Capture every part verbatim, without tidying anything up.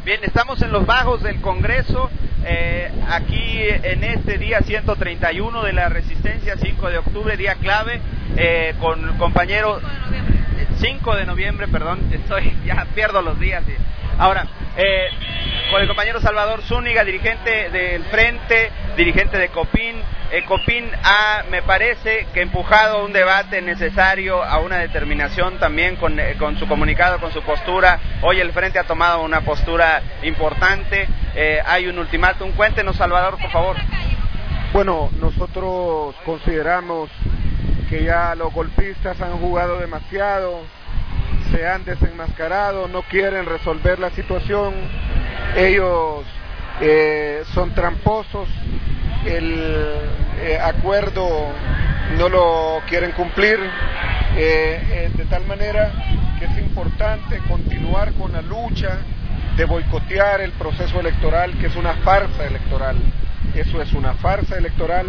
Bien, estamos en los bajos del Congreso, eh, aquí en este día ciento treinta y uno de la Resistencia, cinco de octubre, día clave, eh, con compañeros... cinco de noviembre, perdón, estoy, ya pierdo los días. Sí. Ahora, eh, con el compañero Salvador Zúñiga, dirigente del Frente, dirigente de COPIN. Eh, COPIN ha, me parece, que empujado un debate necesario, a una determinación también con, eh, con su comunicado, con su postura. Hoy el Frente ha tomado una postura importante, eh, hay un ultimátum. Cuéntenos, Salvador, por favor. Bueno, nosotros consideramos que ya los golpistas han jugado demasiado, se han desenmascarado, no quieren resolver la situación, ellos eh, son tramposos, el eh, acuerdo no lo quieren cumplir, eh, eh, de tal manera que es importante continuar con la lucha de boicotear el proceso electoral, que es una farsa electoral. Eso es una farsa electoral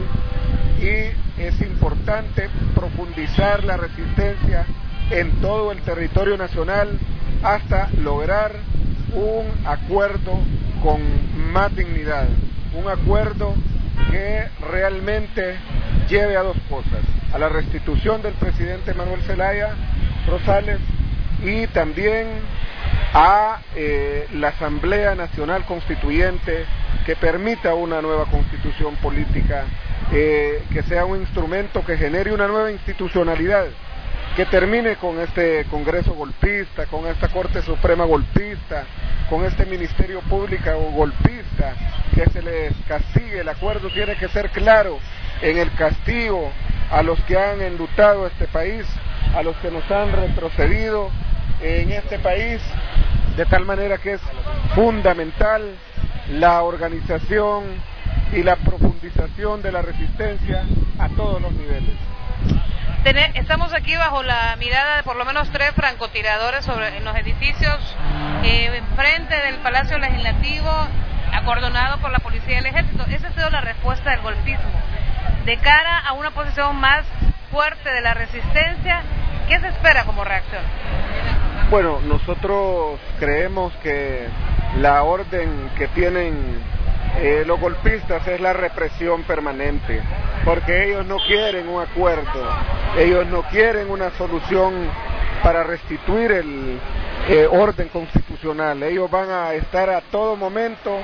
y es importante profundizar la resistencia en todo el territorio nacional hasta lograr un acuerdo con más dignidad, un acuerdo que realmente lleve a dos cosas: a la restitución del presidente Manuel Zelaya Rosales y también a eh, la Asamblea Nacional Constituyente, que permita una nueva constitución política, eh, que sea un instrumento que genere una nueva institucionalidad, que termine con este Congreso golpista, con esta Corte Suprema golpista, con este Ministerio Público golpista, que se les castigue. El acuerdo tiene que ser claro en el castigo a los que han enlutado este país, a los que nos han retrocedido en este país, de tal manera que es fundamental la organización y la profundización de la resistencia a todos los niveles. Estamos aquí bajo la mirada de por lo menos tres francotiradores sobre, en los edificios eh, enfrente del Palacio Legislativo, acordonado por la Policía y el Ejército. Esa ha sido la respuesta del golpismo. De cara a una posición más fuerte de la resistencia, ¿qué se espera como reacción? Bueno, nosotros creemos que la orden que tienen eh, los golpistas es la represión permanente, porque ellos no quieren un acuerdo, ellos no quieren una solución para restituir el eh, orden constitucional. Ellos van a estar a todo momento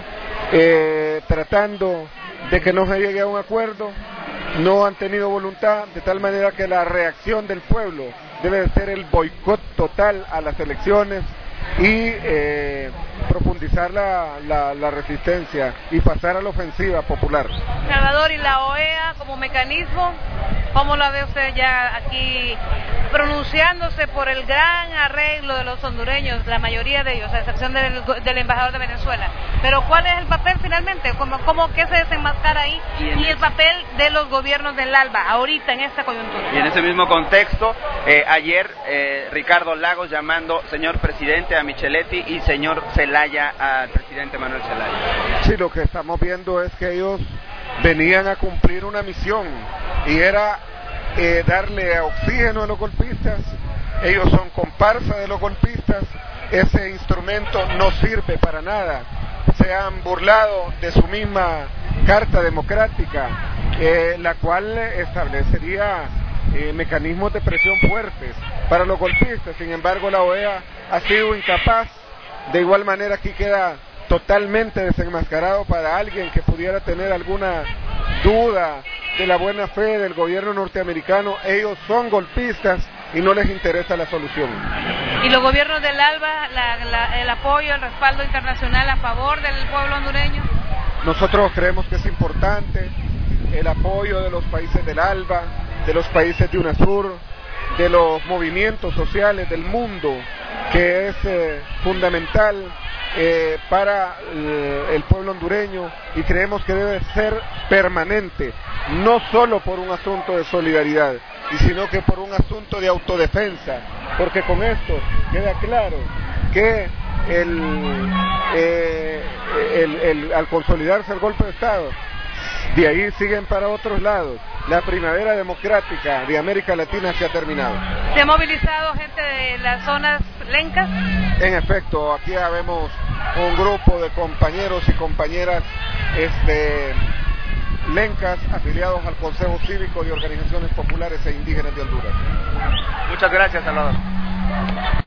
eh, tratando de que no se llegue a un acuerdo. No han tenido voluntad, de tal manera que la reacción del pueblo debe de ser el boicot total a las elecciones y eh, profundizar la, la, la resistencia y pasar a la ofensiva popular. Salvador, ¿y la O E A como mecanismo? ¿Cómo la ve usted ya aquí pronunciándose por el gran arreglo de los hondureños, la mayoría de ellos, a excepción del, del embajador de Venezuela? Pero ¿cuál es el papel finalmente? ¿Cómo, cómo qué se desenmascara ahí? Y, y el papel de los gobiernos del ALBA ahorita en esta coyuntura. Y en ese mismo contexto, eh, ayer eh, Ricardo Lagos llamando señor presidente a Micheletti y señor Zelaya al presidente Manuel Zelaya. Sí, lo que estamos viendo es que ellos venían a cumplir una misión y era eh, darle oxígeno a los golpistas. Ellos son comparsa de los golpistas, ese instrumento no sirve para nada, se han burlado de su misma carta democrática, eh, la cual establecería eh, mecanismos de presión fuertes para los golpistas. Sin embargo, la O E A ha sido incapaz. De igual manera, aquí queda totalmente desenmascarado para alguien que pudiera tener alguna duda de la buena fe del gobierno norteamericano. Ellos son golpistas y no les interesa la solución. ¿Y los gobiernos del ALBA, la, la, el apoyo, el respaldo internacional a favor del pueblo hondureño? Nosotros creemos que es importante el apoyo de los países del ALBA, de los países de UNASUR, de los movimientos sociales del mundo, que es eh, fundamental eh, para eh, el pueblo hondureño, y creemos que debe ser permanente, no solo por un asunto de solidaridad, y sino que por un asunto de autodefensa, porque con esto queda claro que el, eh, el, el, al consolidarse el golpe de Estado, de ahí siguen para otros lados. La primavera democrática de América Latina se ha terminado. ¿Se ha movilizado gente de las zonas lencas? En efecto, aquí habemos un grupo de compañeros y compañeras este, lencas afiliados al Consejo Cívico de Organizaciones Populares e Indígenas de Honduras. Muchas gracias, Salvador.